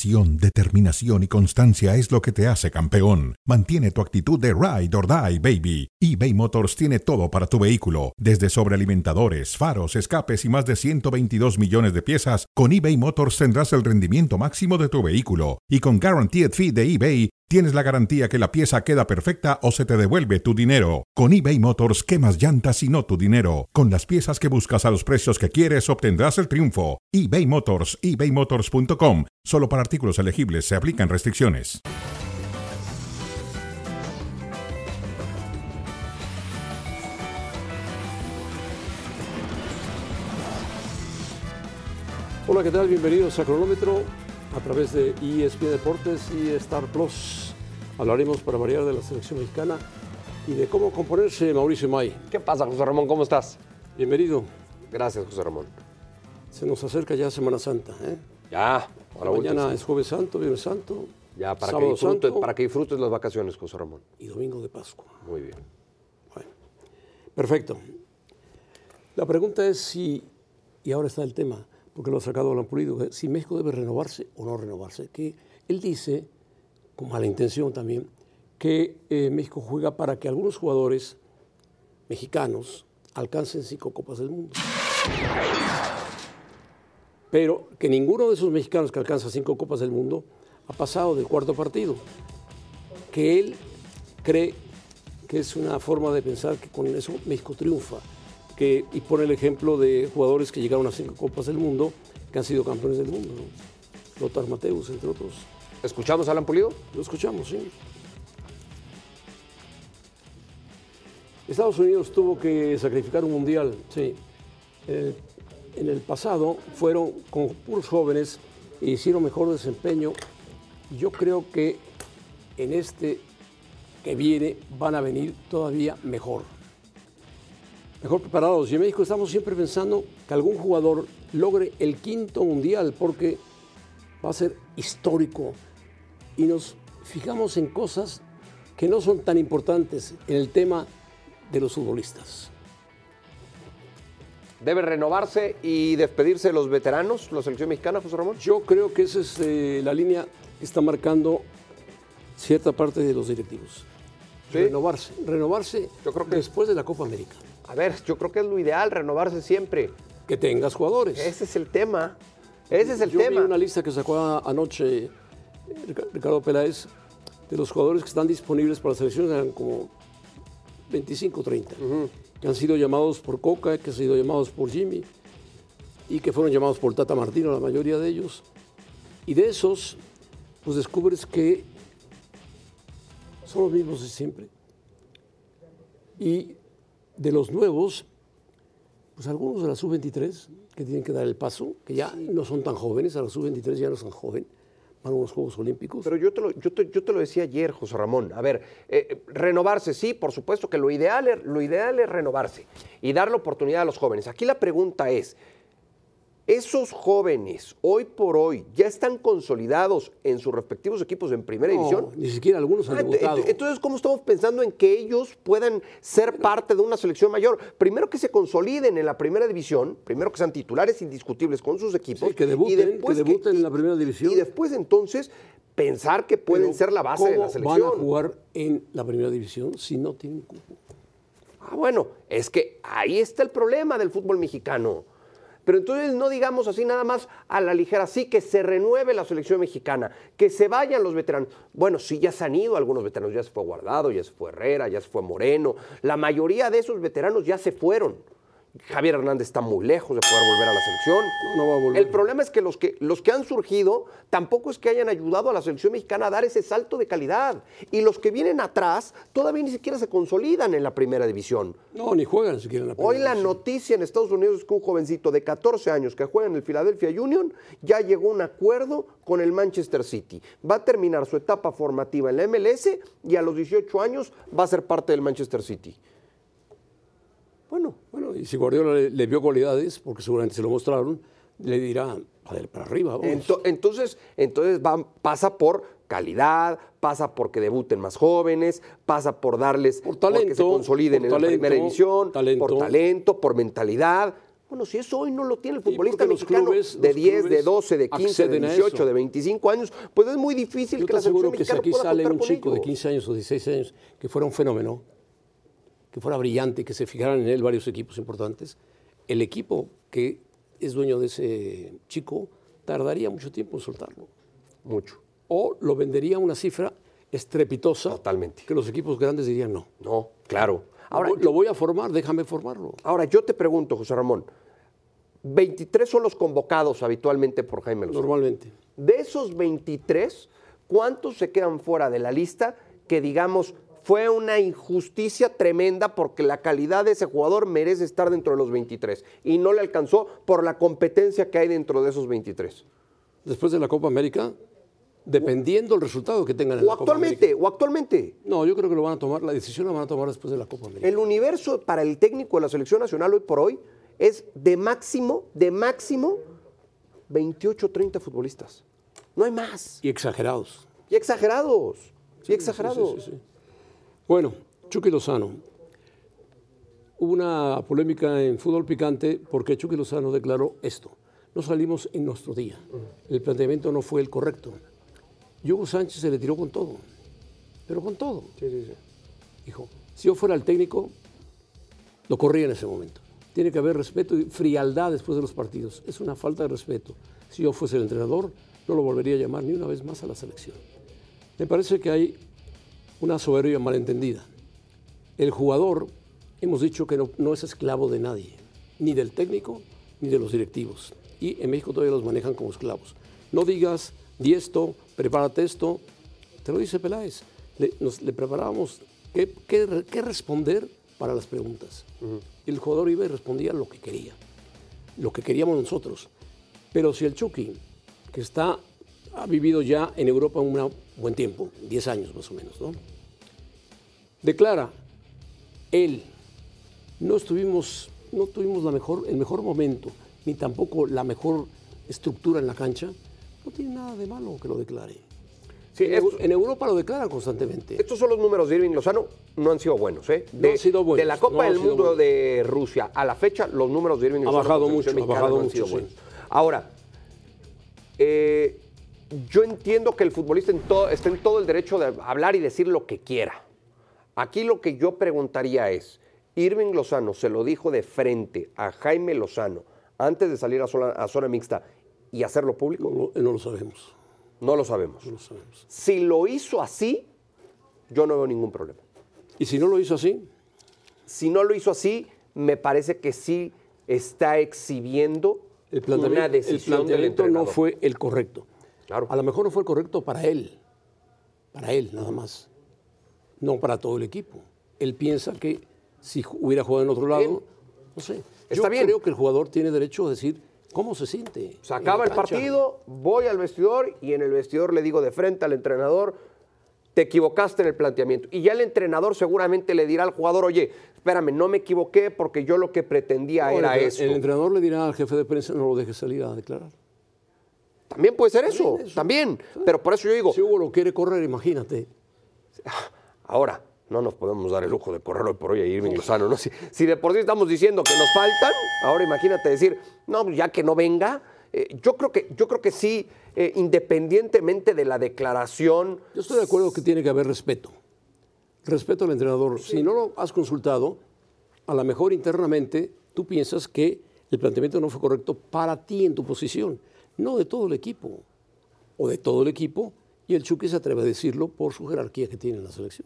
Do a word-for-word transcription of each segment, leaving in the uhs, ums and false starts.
Pasión, determinación y constancia es lo que te hace campeón. Mantiene tu actitud de ride or die, baby. eBay Motors tiene todo para tu vehículo, desde sobrealimentadores, faros, escapes y más de ciento veintidós millones de piezas. Con eBay Motors tendrás el rendimiento máximo de tu vehículo. Y con Guaranteed Fee de eBay, tienes la garantía que la pieza queda perfecta o se te devuelve tu dinero. Con eBay Motors, quemas llantas y no tu dinero. Con las piezas que buscas a los precios que quieres, obtendrás el triunfo. eBay Motors, ebay motors punto com. Solo para artículos elegibles se aplican restricciones. Hola, ¿qué tal? Bienvenidos a Cronómetro a través de E S P N Deportes y Star Plus. Hablaremos para variar de la selección mexicana y de cómo componerse Mauricio May. ¿Qué pasa, José Ramón? ¿Cómo estás? Bienvenido. Gracias, José Ramón. Se nos acerca ya Semana Santa, ¿eh? Ya. Mañana última. Es Jueves Santo, Viernes Santo, ya, para Sábado que disfrutes, Santo, para que disfrutes las vacaciones, José Ramón. Y Domingo de Pascua. Muy bien. Bueno, perfecto. La pregunta es si, y ahora está el tema, porque lo ha sacado Alan Pulido, si México debe renovarse o no renovarse. Que él dice, con mala intención también, que eh, México juega para que algunos jugadores mexicanos alcancen cinco Copas del Mundo. Pero que ninguno de esos mexicanos que alcanza cinco Copas del Mundo ha pasado del cuarto partido. Que él cree que es una forma de pensar que con eso México triunfa. Que, y pone el ejemplo de jugadores que llegaron a cinco Copas del Mundo, que han sido campeones del mundo, ¿no? Lothar Matthäus, entre otros. ¿Escuchamos a Alan Pulido? Lo escuchamos, sí. Estados Unidos tuvo que sacrificar un mundial, sí. Eh, en el pasado fueron con puros jóvenes e hicieron mejor desempeño. Y yo creo que en este que viene van a venir todavía mejor. Mejor preparados. Y en México estamos siempre pensando que algún jugador logre el quinto mundial porque va a ser histórico. Y nos fijamos en cosas que no son tan importantes en el tema de los futbolistas. ¿Debe renovarse y despedirse de los veteranos, la selección mexicana, José Ramón? Yo creo que esa es eh, la línea que está marcando cierta parte de los directivos. ¿Sí? Renovarse. Renovarse yo creo que después de la Copa América. A ver, yo creo que es lo ideal, renovarse siempre. Que tengas jugadores. Ese es el tema. Ese es el yo tema. Yo vi una lista que sacó anoche Ricardo Peláez de los jugadores que están disponibles para la selección, eran como veinticinco o treinta, uh-huh. que han sido llamados por Coca, que han sido llamados por Jimmy y que fueron llamados por Tata Martino, la mayoría de ellos. Y de esos, pues descubres que son los mismos de siempre. Y de los nuevos, pues algunos de la sub veintitrés que tienen que dar el paso, que ya sí. no son tan jóvenes, a la sub veintitrés ya no son jóvenes, van a unos Juegos Olímpicos. Pero yo te lo, yo te, yo te lo decía ayer, José Ramón. A ver, eh, renovarse, sí, por supuesto que lo ideal, es, lo ideal es renovarse y dar la oportunidad a los jóvenes. Aquí la pregunta es, ¿esos jóvenes hoy por hoy ya están consolidados en sus respectivos equipos en primera no, división? Ni siquiera algunos han ah, debutado. Entonces, ¿cómo estamos pensando en que ellos puedan ser parte de una selección mayor? Primero que se consoliden en la primera división, primero que sean titulares indiscutibles con sus equipos. Sí, que debuten, y después que debuten que, en la primera división. Y después entonces pensar que pueden Pero ser la base de la selección. ¿Cómo van a jugar en la primera división si no tienen cupo? Ah, bueno, es que ahí está el problema del fútbol mexicano. Pero entonces no digamos así nada más a la ligera, sí, que se renueve la selección mexicana, que se vayan los veteranos. Bueno, sí, ya se han ido algunos veteranos, ya se fue Guardado, ya se fue Herrera, ya se fue Moreno. La mayoría de esos veteranos ya se fueron. Javier Hernández está muy lejos de poder volver a la selección. No, no va a volver. El problema es que los, que los que han surgido tampoco es que hayan ayudado a la selección mexicana a dar ese salto de calidad. Y los que vienen atrás todavía ni siquiera se consolidan en la primera división. No, ni juegan siquiera en la primera Hoy la división. noticia en Estados Unidos es que un jovencito de catorce años que juega en el Philadelphia Union ya llegó a un acuerdo con el Manchester City. Va a terminar su etapa formativa en la M L S y a los dieciocho años va a ser parte del Manchester City. Bueno, bueno, y si Guardiola le, le vio cualidades, porque seguramente se lo mostraron, le dirá, a ver, para arriba, vamos. Ento, entonces, entonces va, pasa por calidad, pasa porque debuten más jóvenes, pasa por darles, por talento, porque se consoliden por en talento, la primera división, talento. por talento, por mentalidad. Bueno, si eso hoy no lo tiene el Y futbolista porque los mexicano clubes- de los diez, de clubes doce, de quince, de acceden a dieciocho, eso. de veinticinco años, pues es muy difícil Yo que te la selección aseguro que si mexicana aquí pueda sale contar un con chico de ellos. quince años o dieciséis años que fuera un fenómeno, que fuera brillante, que se fijaran en él varios equipos importantes, el equipo que es dueño de ese chico tardaría mucho tiempo en soltarlo. Mucho. O lo vendería a una cifra estrepitosa. Totalmente. Que los equipos grandes dirían no. No, claro. Ahora, Ahora, lo voy a formar, déjame formarlo. ahora yo te pregunto, José Ramón, veintitrés son los convocados habitualmente por Jaime Lozano. Normalmente. De esos veintitrés, ¿cuántos se quedan fuera de la lista que, digamos, fue una injusticia tremenda porque la calidad de ese jugador merece estar dentro de los veintitrés y no le alcanzó por la competencia que hay dentro de esos veintitrés? Después de la Copa América, dependiendo del resultado que tengan en O la Copa actualmente, América. o actualmente. No, yo creo que lo van a tomar, la decisión la van a tomar después de la Copa América. El universo para el técnico de la selección nacional hoy por hoy es de máximo, de máximo veintiocho, treinta futbolistas. No hay más. Y exagerados. Y exagerados. Y Sí, exagerados. sí, sí, sí. Bueno, Chucky Lozano. Hubo una polémica en Fútbol Picante porque Chucky Lozano declaró esto. No salimos en nuestro día. El planteamiento no fue el correcto. Y Hugo Sánchez se le tiró con todo. Pero con todo. Sí, sí, sí. Dijo, si yo fuera el técnico, lo corría en ese momento. Tiene que haber respeto y frialdad después de los partidos. Es una falta de respeto. Si yo fuese el entrenador, no lo volvería a llamar ni una vez más a la selección. Me parece que hay una soberbia malentendida. El jugador, hemos dicho que no, no es esclavo de nadie, ni del técnico, ni de los directivos. Y en México todavía los manejan como esclavos. No digas, di esto, prepárate esto. Te lo dice Peláez. Le, nos, le preparábamos qué, qué, qué responder para las preguntas. Uh-huh. El jugador iba y respondía lo que quería, lo que queríamos nosotros. Pero si el Chucky, que está, ha vivido ya en Europa un buen tiempo, diez años más o menos, ¿no? Declara, él, no estuvimos, no tuvimos la mejor, el mejor momento, ni tampoco la mejor estructura en la cancha, no tiene nada de malo que lo declare. Sí, en, esto, en Europa lo declaran constantemente. Estos son los números de Irving Lozano, no han sido buenos. ¿eh? De, no han sido buenos. De la Copa no del Mundo buenos. de Rusia a la fecha, los números de Irving ha Lozano bajado mucho, ha bajado no han mucho, sido sí. buenos. Ahora, eh, yo entiendo que el futbolista en todo, está en todo el derecho de hablar y decir lo que quiera. Aquí lo que yo preguntaría es, Irving Lozano se lo dijo de frente a Jaime Lozano antes de salir a zona, a zona mixta y hacerlo público. No, no, no lo sabemos. No lo sabemos. No lo sabemos. Si lo hizo así, yo no veo ningún problema. ¿Y si no lo hizo así? Si no lo hizo así, me parece que sí está exhibiendo el planteamiento, una decisión el planteamiento del no fue el correcto. Claro. A lo mejor no fue el correcto para él, para él nada más, no para todo el equipo. Él piensa que si hubiera jugado en otro lado, bien. no sé. Está Yo bien. creo que el jugador tiene derecho a decir cómo se siente. Se acaba el partido, voy al vestidor y en el vestidor le digo de frente al entrenador, te equivocaste en el planteamiento. Y ya el entrenador seguramente le dirá al jugador, oye, espérame, no me equivoqué porque yo lo que pretendía no, era el, esto. El entrenador le dirá al jefe de prensa, no lo dejes salir a declarar. También puede ser eso, eso. también. Pero por eso yo digo... Si Hugo lo quiere correr, imagínate. Ahora, no nos podemos dar el lujo de correr hoy por hoy a Irving Lozano, ¿no? Si, si de por sí estamos diciendo que nos faltan, ahora imagínate decir, no, ya que no venga. Eh, yo, creo que, yo creo que sí, eh, independientemente de la declaración... Yo estoy de acuerdo que tiene que haber respeto. Respeto al entrenador. Sí. Si no lo has consultado, a lo mejor internamente tú piensas que el planteamiento no fue correcto para ti en tu posición, no de todo el equipo, o de todo el equipo, y el Chucky se atreve a decirlo por su jerarquía que tiene en la selección.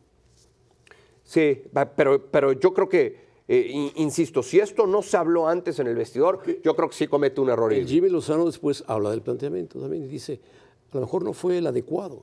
Sí, pero, pero yo creo que, eh, insisto, si esto no se habló antes en el vestidor, yo creo que sí comete un error. El Jimmy Lozano después habla del planteamiento también y dice, a lo mejor no fue el adecuado.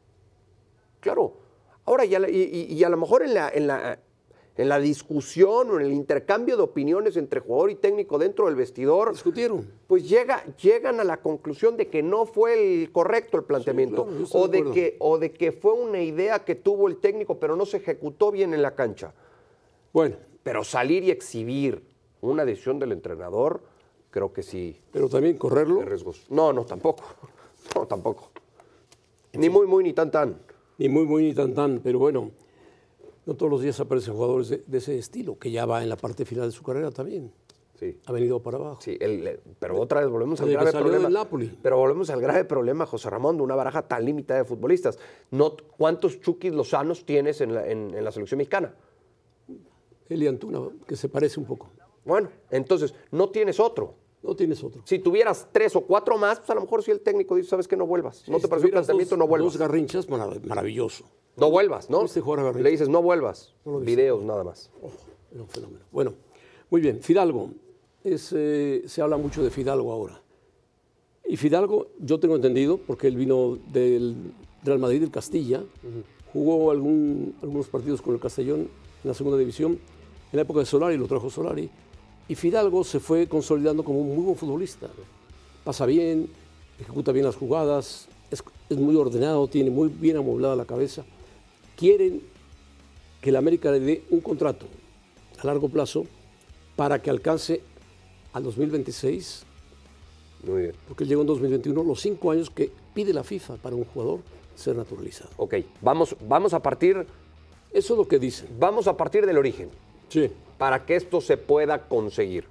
Claro. Ahora, y a, la, y, y a lo mejor en la, en, la, en la discusión o en el intercambio de opiniones entre jugador y técnico dentro del vestidor, discutieron. Pues llega, llegan a la conclusión de que no fue el correcto el planteamiento, sí, claro, o, de de que, o de que fue una idea que tuvo el técnico pero no se ejecutó bien en la cancha. Bueno. Pero salir y exhibir una decisión del entrenador, creo que sí. Pero también correrlo. No, no, tampoco. No, tampoco. Ni muy, muy, ni tan, tan. Ni muy, muy, ni tan, tan. Pero bueno, no todos los días aparecen jugadores de, de ese estilo, que ya va en la parte final de su carrera también. Sí. Ha venido para abajo. Sí, el, el, pero otra vez volvemos al Desde que grave salió problema. del Napoli. Pero volvemos al grave problema, José Ramón, de una baraja tan limitada de futbolistas. No, ¿cuántos Chuquis Lozanos tienes en la, en, en la selección mexicana? Eli Antuna, que se parece un poco. Bueno, entonces, no tienes otro. No tienes otro. Si tuvieras tres o cuatro más, pues a lo mejor si el técnico dice, sabes que no vuelvas. No Si te pareció el tuvieras planteamiento, dos, no vuelvas. Dos Garrinchas, marav- maravilloso. No vuelvas, ¿no? ¿Viste jugar a Garrincha? Le dices, no vuelvas. No lo viste. Videos nada más. Oh, era un fenómeno. Bueno, muy bien. Fidalgo. Es, eh, se habla mucho de Fidalgo ahora. Y Fidalgo, yo tengo entendido, porque él vino del Real Madrid, del Castilla, uh-huh. jugó algún, algunos partidos con el Castellón en la segunda división, en la época de Solari, lo trajo Solari, y Fidalgo se fue consolidando como un muy buen futbolista. Pasa bien, ejecuta bien las jugadas, es, es muy ordenado, tiene muy bien amoblada la cabeza. Quieren que el América le dé un contrato a largo plazo para que alcance al dos mil veintiséis, muy bien. Porque él llegó en dos mil veintiuno, los cinco años que pide la FIFA para un jugador ser naturalizado. Ok, vamos, vamos a partir... Eso es lo que dicen. Vamos a partir del origen. Sí. Para que esto se pueda conseguir.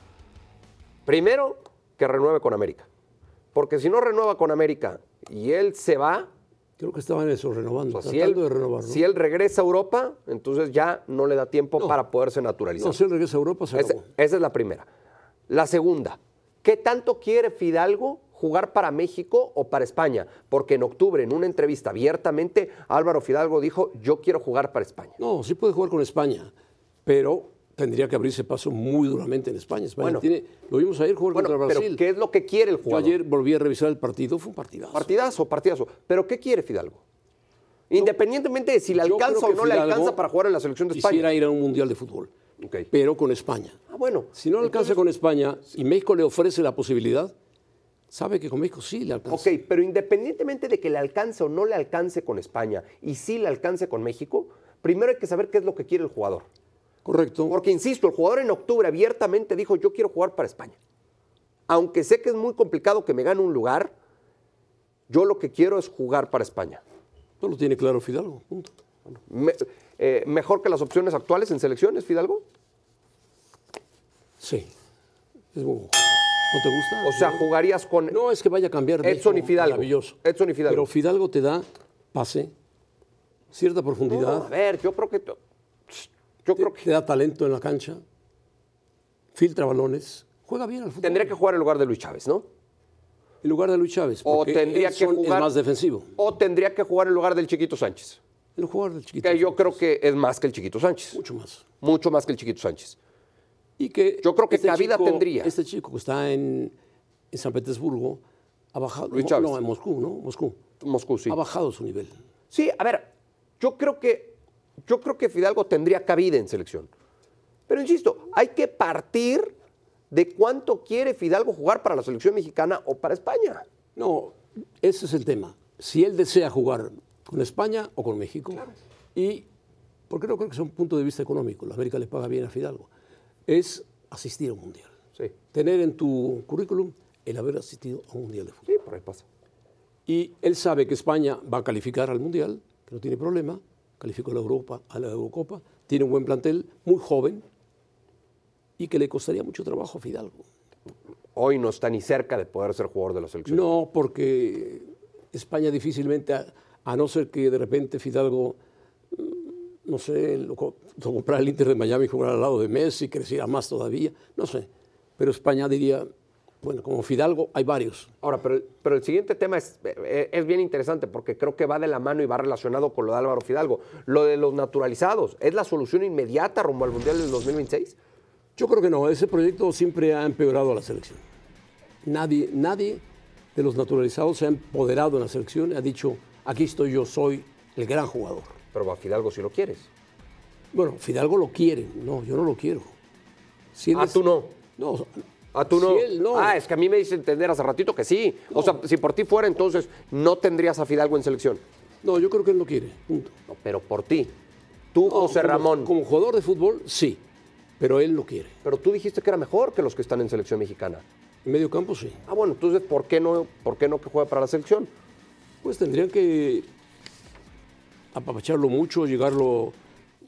Primero, que renueve con América. Porque si no renueva con América y él se va... Creo que estaba en eso, renovando, o sea, tratando si él, de renovar, ¿no? Si él regresa a Europa, entonces ya no le da tiempo no. para poderse naturalizar. No, si él regresa a Europa, se Ese, esa es la primera. La segunda, ¿qué tanto quiere Fidalgo jugar para México o para España? Porque en octubre, en una entrevista abiertamente, Álvaro Fidalgo dijo, yo quiero jugar para España. No, sí puede jugar con España, pero tendría que abrirse paso muy duramente en España. España bueno, tiene, lo vimos ayer jugar bueno, contra Brasil. Pero ¿qué es lo que quiere el jugador? Yo ayer volví a revisar el partido, fue un partidazo. Partidazo, partidazo. ¿Pero qué quiere Fidalgo? Independientemente de si le alcanza o no le alcanza para jugar en la selección de España. Quisiera ir a un mundial de fútbol, okay. pero con España. Ah, bueno. Si no le alcanza entonces, con España y México le ofrece la posibilidad, sabe que con México sí le alcanza. Ok, pero independientemente de que le alcance o no le alcance con España y sí le alcance con México, primero hay que saber qué es lo que quiere el jugador. Correcto. Porque, insisto, el jugador en octubre abiertamente dijo, yo quiero jugar para España. Aunque sé que es muy complicado que me gane un lugar, yo lo que quiero es jugar para España. No lo tiene claro Fidalgo, punto. Bueno, me, eh, ¿Mejor que las opciones actuales en selecciones, Fidalgo? Sí. Es muy bueno. ¿No te gusta? O sea, jugarías con... No es que vaya a cambiar de Edson y Fidalgo. Maravilloso. Edson y Fidalgo. Pero Fidalgo te da pase, cierta profundidad. No, a ver, yo creo que... Yo te, creo que... Te da talento en la cancha, filtra balones, juega bien al fútbol. Tendría que jugar en lugar de Luis Chávez, ¿no? En lugar de Luis Chávez, o porque tendría Edson que jugar, es más defensivo. O tendría que jugar en lugar del Chiquito Sánchez. El jugador del Chiquito Que yo Sánchez. creo que es más que el Chiquito Sánchez. Mucho más. Mucho más que el Chiquito Sánchez. Y que yo creo que este cabida chico, tendría. Este chico que está en, en San Petersburgo ha bajado. Luis no, Chávez. no, en Moscú, ¿no? Moscú. Moscú, sí. Ha bajado su nivel. Sí, a ver, yo creo que, yo creo que Fidalgo tendría cabida en selección. Pero insisto, hay que partir de cuánto quiere Fidalgo jugar para la selección mexicana o para España. No, ese es el tema. Si él desea jugar con España o con México. Claro. Y, porque no creo que sea un punto de vista económico, la América le paga bien a Fidalgo, es asistir a un mundial. Sí. Tener en tu currículum el haber asistido a un mundial de fútbol. Sí, por ahí pasa. Y él sabe que España va a calificar al mundial, que no tiene problema, calificó a la Europa, a la Eurocopa, tiene un buen plantel, muy joven, y que le costaría mucho trabajo a Fidalgo. Hoy no está ni cerca de poder ser jugador de la selección. No, porque España difícilmente, a, a no ser que de repente Fidalgo, no sé, lo, lo comprara el Inter de Miami y jugara al lado de Messi, creciera más todavía, no sé. Pero España diría, bueno, como Fidalgo hay varios. Ahora, pero, pero el siguiente tema es, es bien interesante porque creo que va de la mano y va relacionado con lo de Álvaro Fidalgo. Lo de los naturalizados, ¿es la solución inmediata rumbo al Mundial del dos mil veintiséis? Yo creo que no, ese proyecto siempre ha empeorado a la selección. Nadie, nadie de los naturalizados se ha empoderado en la selección y ha dicho, aquí estoy yo, soy el gran jugador. Pero a Fidalgo si lo quieres. Bueno, Fidalgo lo quiere, no, yo no lo quiero. Si ah, es, tú no. No. Ah, tú no. Si él no. Ah, es que a mí me dice entender hace ratito que sí. No. O sea, si por ti fuera, entonces no tendrías a Fidalgo en selección. No, yo creo que él no quiere, punto. No, pero por ti. Tú, No, José como, Ramón. Como jugador de fútbol, sí, pero él no quiere. Pero tú dijiste que era mejor que los que están en selección mexicana. En medio campo, sí. Ah, bueno, entonces, ¿por qué no, por qué no que juegue para la selección? Pues tendrían que apapacharlo mucho, llegarlo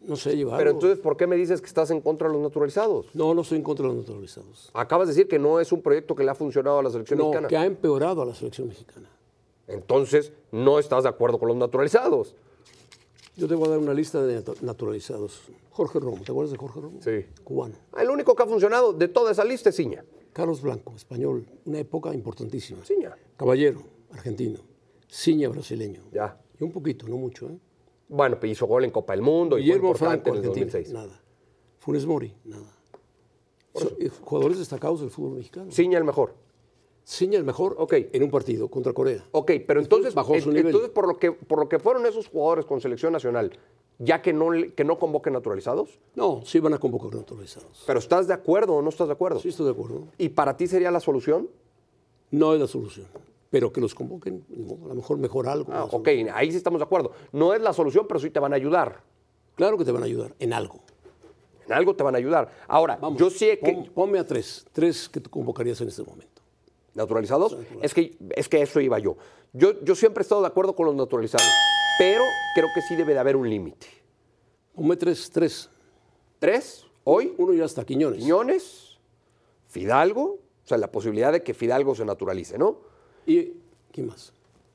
no sé, llevarlo. Pero entonces, ¿por qué me dices que estás en contra de los naturalizados? No, no estoy en contra de los naturalizados. Acabas de decir que no es un proyecto que le ha funcionado a la selección No, mexicana. que ha empeorado a la selección mexicana. Entonces, no estás de acuerdo con los naturalizados. Yo te voy a dar una lista de natu- naturalizados. Jorge Romo, ¿te acuerdas de Jorge Romo? Sí. Cubano. El único que ha funcionado de toda esa lista es Ciña. Carlos Blanco, español, una época importantísima. Ciña. Caballero, argentino. Ciña, brasileño. Ya. Y un poquito, no mucho, ¿eh? Bueno, pues hizo gol en Copa del Mundo y fue Guillermo importante Franco, en el dos mil argentino, seis. nada. Funes Mori, nada. So- eh, jugadores destacados del fútbol mexicano. Ciña el mejor. Ciña el mejor Ok. en un partido contra Corea. Ok, pero entonces, bajó su en- nivel. entonces por, lo que, por lo que fueron esos jugadores con selección nacional, ya que no, le- que no convoquen naturalizados, No, sí van a convocar naturalizados. pero ¿estás de acuerdo o no estás de acuerdo? Sí, estoy de acuerdo. ¿Y para ti sería la solución? No es la solución, pero que los convoquen, ni modo, a lo mejor mejor algo. Ah, más. ok, ahí sí estamos de acuerdo. No es la solución, pero sí te van a ayudar. Claro que te van a ayudar en algo. En algo te van a ayudar. Ahora, Vamos, yo sé que... pon- ponme a tres, tres que tú convocarías en este momento. ¿Naturalizados? Es que, es que eso iba yo. yo. Yo siempre he estado de acuerdo con los naturalizados, pero creo que sí debe de haber un límite. Ponme tres, tres. Tres, hoy, Uno ya está, Quiñones. Quiñones, Fidalgo, o sea, la posibilidad de que Fidalgo se naturalice, ¿no? ¿Y quién más?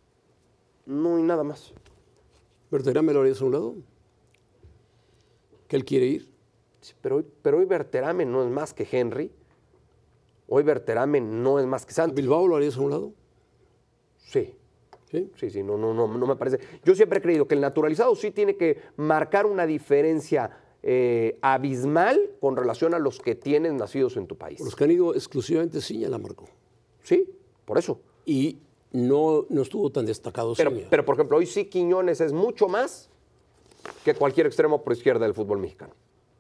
No hay nada más. ¿Berterame lo harías a un lado? ¿Que él quiere ir? Sí, pero, hoy, pero hoy Berterame no es más que Henry. Hoy Berterame no es más que ¿A Santi. Bilbao lo harías a un lado? Sí, ¿Sí? sí, sí, no, no, no, no me parece. Yo siempre he creído que el naturalizado sí tiene que marcar una diferencia eh, abismal con relación a los que tienen nacidos en tu país. Los que han ido exclusivamente Ciña la marcó. Sí, por eso. Y no, no estuvo tan destacado Pero, Ciña. pero, por ejemplo, hoy sí Quiñones es mucho más que cualquier extremo por izquierda del fútbol mexicano.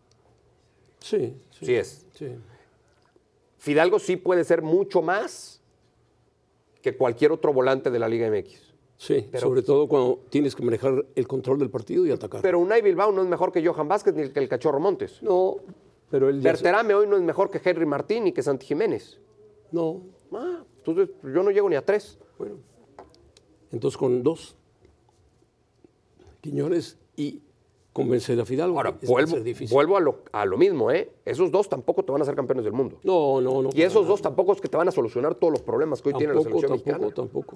Sí, sí. Sí es. Sí. Fidalgo sí puede ser mucho más que cualquier otro volante de la Liga M X. Sí, Pero- sobre todo cuando tienes que manejar el control del partido y atacar. Pero Unai Bilbao no es mejor que Johan Vázquez ni que el Cachorro Montes. no, pero él ya se- Berterame hoy no es mejor que Henry Martín ni que Santi Jiménez. No, Ah, entonces yo no llego ni a tres. bueno. Entonces con dos, Quiñones y convencer a Fidalgo. Ahora, es- va a vuelvo, ser difícil. vuelvo a, lo, a lo mismo, ¿eh? Esos dos tampoco te van a ser campeones del mundo. No, no, no. Y esos dos tampoco es que te van a solucionar todos los problemas que hoy tiene la tampoco, selección tampoco, mexicana. tampoco.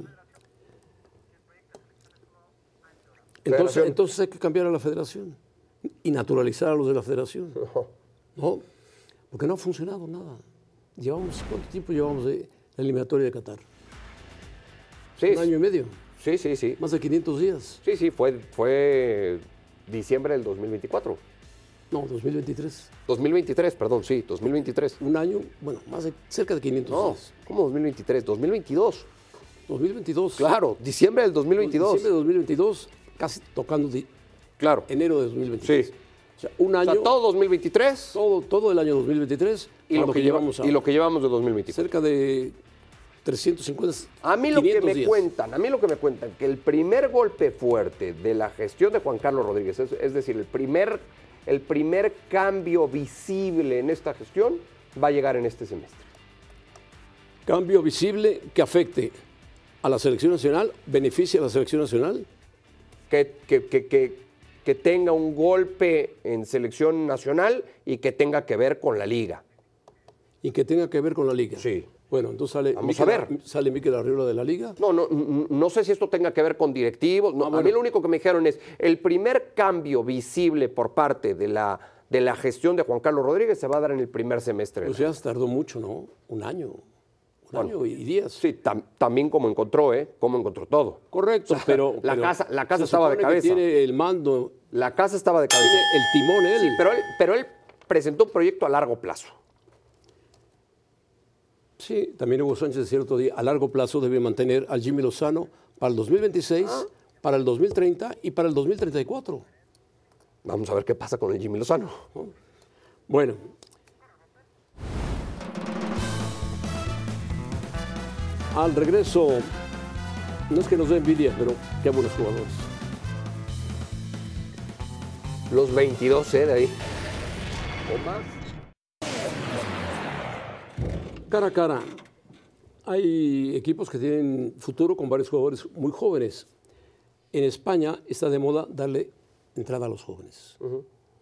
Entonces, Federación. entonces hay que cambiar a la federación y naturalizar a los de la federación. No, porque no ha funcionado nada. Llevamos, ¿cuánto tiempo llevamos de la eliminatoria de Qatar? Sí, Un año y medio, sí, sí, sí. más de quinientos días. Sí, sí, fue, fue diciembre del dos mil veinticuatro. No, dos mil veintitrés. dos mil veintitrés, perdón, sí, dos mil veintitrés. Un año, bueno, más de cerca de quinientos No, días. ¿cómo dos mil veintitrés? dos mil veintidós. dos mil veintidós. Claro, diciembre del dos mil veintidós. Diciembre de dos mil veintidós, casi tocando de Claro. enero de dos mil veintidós. Sí. O sea, un O año, sea, todo dos mil veintitrés todo, todo el año dos mil veintitrés y a lo, que llevamos, llevamos ahora. y lo que llevamos de dos mil veinticuatro. Cerca de trescientos cincuenta, A mí lo que quinientos me días. cuentan, a mí lo que me cuentan, que el primer golpe fuerte de la gestión de Juan Carlos Rodríguez, es, es decir, el primer, el primer cambio visible en esta gestión, va a llegar en este semestre. Cambio visible que afecte a la selección nacional, beneficia a la selección nacional. Que, que, que, que, que tenga un golpe en selección nacional y que tenga que ver con la liga. Y que tenga que ver con la liga. Sí. Bueno, entonces sale, Vamos Mikel, a ver. sale Mikel Arriola de la liga. No, no, n- no sé si esto tenga que ver con directivos. No, Ah, A bueno. mí lo único que me dijeron es, el primer cambio visible por parte de la, de la gestión de Juan Carlos Rodríguez se va a dar en el primer semestre. Pues ya tardó mucho, ¿no? Un año. Un año y días. Sí, tam- también como encontró, ¿eh? Como encontró todo. Correcto, pero... la pero casa- la casa se estaba de supone que cabeza. tiene el mando, La casa estaba de cabeza. tiene el timón él. Sí, pero él, pero él presentó un proyecto a largo plazo. Sí, también Hugo Sánchez decía el otro día, a largo plazo debe mantener al Jimmy Lozano para el dos mil veintiséis, para el dos mil treinta y para el dos mil treinta y cuatro. Vamos a ver qué pasa con el Jimmy Lozano. Bueno. Al regreso, no es que nos dé envidia, pero qué buenos jugadores. Los veintidós, ¿eh? De ahí. ¿O más? Cara a cara, hay equipos que tienen futuro con varios jugadores muy jóvenes. En España está de moda darle entrada a los jóvenes.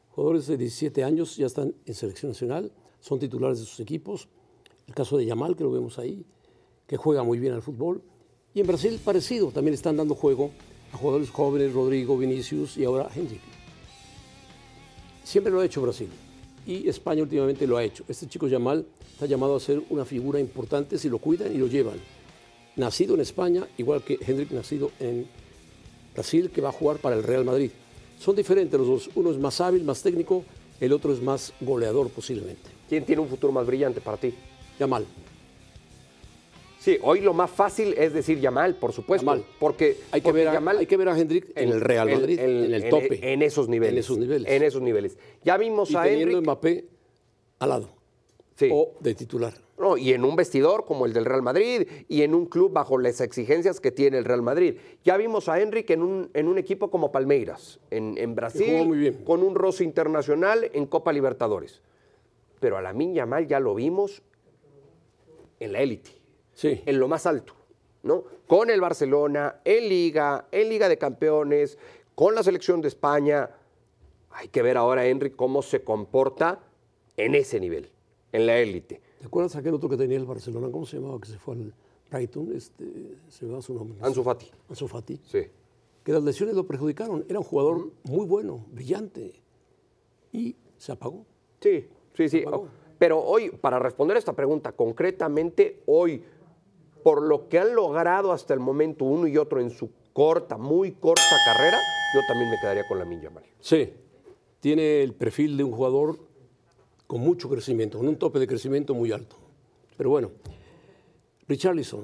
Jugadores de diecisiete años ya están en selección nacional, son titulares de sus equipos. El caso de Yamal, que lo vemos ahí, que juega muy bien al fútbol. Y en Brasil, parecido, también están dando juego a jugadores jóvenes, Rodrigo, Vinicius y ahora Hendrick. Siempre lo ha hecho Brasil y España últimamente lo ha hecho. Este chico Yamal está llamado a ser una figura importante si lo cuidan y lo llevan. Nacido en España, igual que Hendrick, nacido en Brasil, que va a jugar para el Real Madrid. Son diferentes los dos. Uno es más hábil, más técnico, el otro es más goleador posiblemente. ¿Quién tiene un futuro más brillante para ti? Yamal. Sí, hoy lo más fácil es decir Yamal, por supuesto. Yamal. Porque, hay, que porque ver a, Yamal, hay que ver a Hendrick en el Real Madrid, el, el, en el en, tope. En esos niveles. En esos niveles. En esos niveles. Ya vimos y a teniendo Hendrick. Mbappé al lado. Sí. O de titular. No, y en un vestidor como el del Real Madrid y en un club bajo las exigencias que tiene el Real Madrid. Ya vimos a Hendrick en un, en un equipo como Palmeiras, en, en Brasil, muy bien. con un roce internacional en Copa Libertadores. Pero a Lamine Yamal ya lo vimos en la élite, Sí. en lo más alto, ¿no? Con el Barcelona, en Liga, en Liga de Campeones, con la selección de España. Hay que ver ahora, Hendrick, cómo se comporta en ese nivel, en la élite. ¿Te acuerdas aquel otro que tenía el Barcelona? ¿Cómo se llamaba? Que se fue al Brighton. Este, se me va su nombre. Ansu Fati. Ansu Fati. Sí. Que las lesiones lo perjudicaron. Era un jugador uh-huh. muy bueno, brillante. Y se apagó. Sí, sí, sí. apagó. Pero hoy, para responder a esta pregunta, concretamente hoy, por lo que han logrado hasta el momento uno y otro en su corta, muy corta carrera, yo también me quedaría con Lamine Yamal. Sí. Tiene el perfil de un jugador con mucho crecimiento, con un tope de crecimiento muy alto. Pero bueno, Richarlison.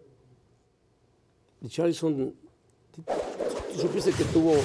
Richarlison, ¿tú supiste que tuvo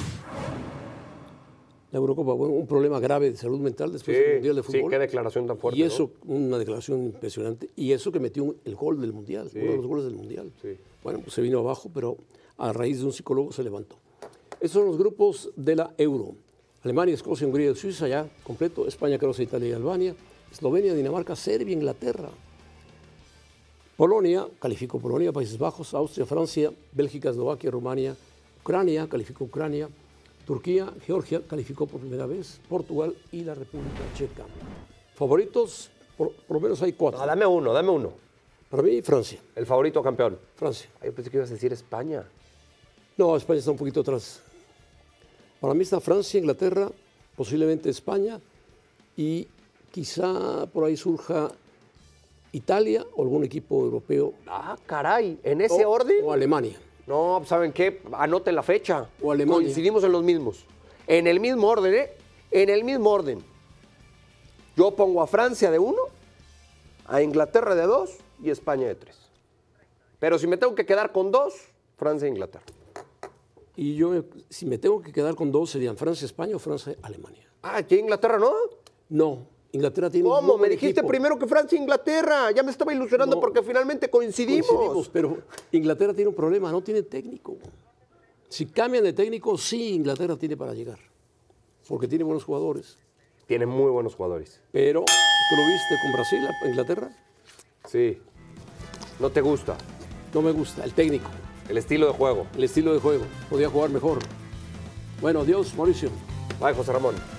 la Eurocopa, bueno, un problema grave de salud mental después Sí, del Mundial de Fútbol? sí, qué declaración tan fuerte. Y eso, ¿no? una declaración impresionante. Y eso que metió el gol del Mundial, Sí. uno de los goles del Mundial. Sí. Bueno, pues se vino abajo, pero a raíz de un psicólogo se levantó. Esos son los grupos de la Euro. Alemania, Escocia, Hungría y Suiza ya completo. España, Croacia, Italia y Albania. Eslovenia, Dinamarca, Serbia, Inglaterra. Polonia, calificó Polonia, Países Bajos, Austria, Francia, Bélgica, Eslovaquia, Rumania, Ucrania, calificó Ucrania, Turquía, Georgia, calificó por primera vez, Portugal y la República Checa. Favoritos, por, por lo menos hay cuatro. No, dame uno, dame uno. Para mí, Francia. El favorito campeón. Francia. Ay, yo pensé que ibas a decir España. No, España está un poquito atrás. Para mí está Francia, Inglaterra, posiblemente España y quizá por ahí surja Italia o algún equipo europeo. Ah, caray, ¿en ese o, orden? O Alemania. No, ¿saben qué? Anoten la fecha. O Alemania. Coincidimos en los mismos. En el mismo orden, ¿eh? En el mismo orden. Yo pongo a Francia de uno, a Inglaterra de dos y a España de tres. Pero si me tengo que quedar con dos, Francia e Inglaterra. Y yo, si me tengo que quedar con dos, serían Francia, España o Francia, Alemania. Ah, ¿aquí Inglaterra no? No, Inglaterra tiene ¿Cómo? un Me dijiste equipo. primero que Francia e Inglaterra. Ya me estaba ilusionando No. porque finalmente coincidimos. Coincidimos, pero Inglaterra tiene un problema, no tiene técnico. Si cambian de técnico, sí, Inglaterra tiene para llegar, porque tiene buenos jugadores. Tiene muy buenos jugadores. Pero, ¿tú lo viste con Brasil, a Inglaterra? Sí. ¿No te gusta? No me gusta, el técnico, El estilo de juego. el estilo de juego. Podía jugar mejor. Bueno, adiós, Mauricio. Bye, José Ramón.